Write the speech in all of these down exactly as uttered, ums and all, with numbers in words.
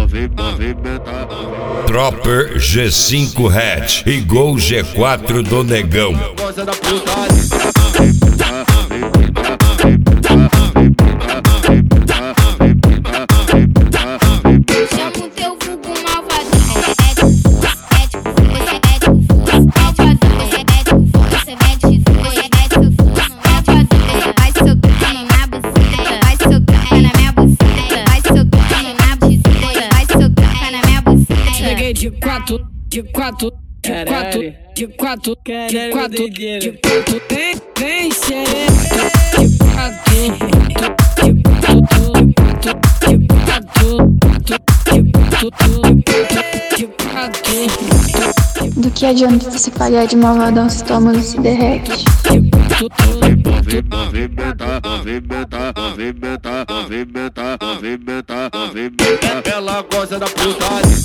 Tropper G cinco Hatch e Gol G quatro do Negão. De quatro, de quatro, de quatro, de quatro, de quatro, de quatro, vem, vem xereca, de quatro, de quatro, de quatro, de quatro. Do que adianta você pagar de malvadão se tua mão se derrete? Ela gosta da putaria.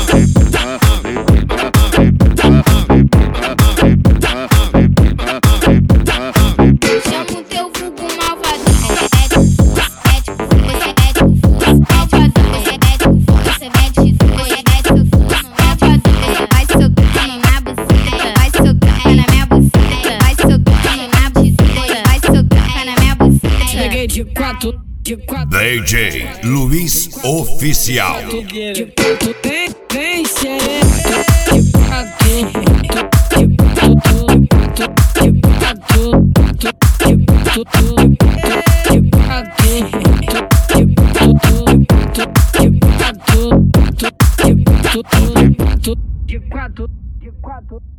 Chama o teu vulgo malvadão. É de força, é de força, é de força, é de força, você mete força, é de força, malvadão. Vai socando na buceta, vai socando na minha buceta, vai socando na buceta, vai socando na minha buceta. Cheguei de quatro, de quatro. D J Luiz Oficial. De quatro, vem, vem xereca, de quatro, de quatro, de quatro, de quatro, de quatro, de quatro.